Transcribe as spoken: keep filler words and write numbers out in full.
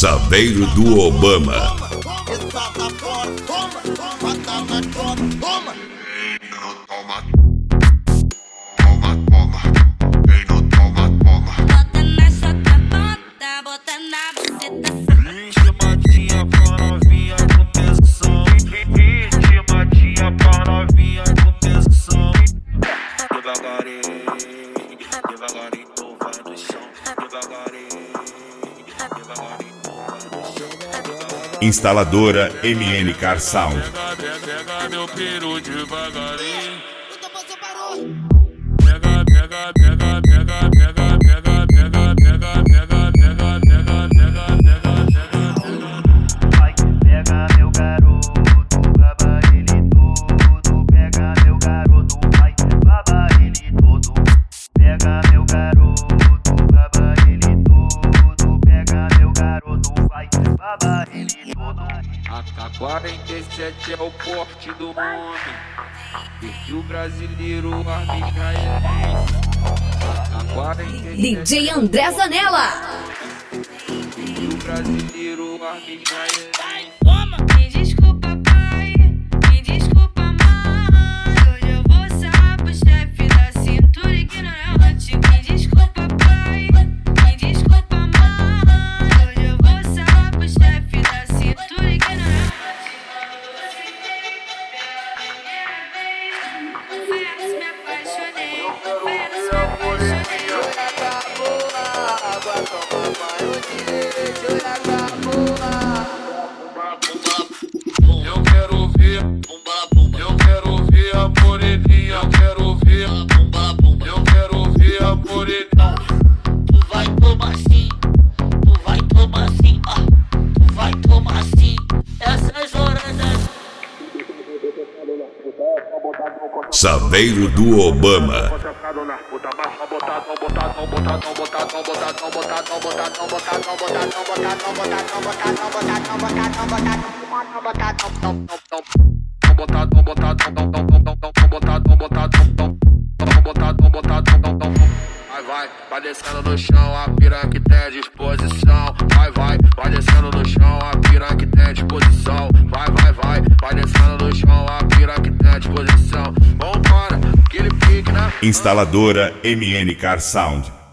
Saveiro do Obama. Instaladora M N Car Sound. Pega meu peru devagarinho. Pega, pega, pega, pega, pega, pega, pega, pega, pega, pega, pega, pega, pega. Vai, pega meu garoto, baba ele todo. Pega meu garoto, vai, baba ele todo. Pega meu garoto, baba ele todo. Pega meu garoto, vai, baba ele todo. A K quarenta e sete é o porte do homem, e o brasileiro arma israelense. A K quarenta e sete D J André Zanella. e o brasileiro arma israelense. Me desculpa, pai, me desculpa, mãe. Hoje eu vou sarrar pro chefe da cintura ignorante. Me desculpa, pai, me desculpa, mãe. Hoje eu vou sarrar pro chefe da cintura ignorante. Confesso, me apaixonei, confesso, me apaixonei. Eu quero ver, eu quero ver a moreninha, eu quero ver, eu quero ver a moreninha. Tu vai tomar sim, tu vai tomar sim, ó, tu vai tomar sim. Essas horas Saveiro do Obama. Vai, vai, vai descendo no chão, a piranha que tem disposição. Vai, vai, vai descendo no chão, a piranha que tem disposição. Vai, vai, vai, vai descendo no chão, a piranha que tem disposição. Vambora, aquele pique, né? Instaladora M N Car Sound.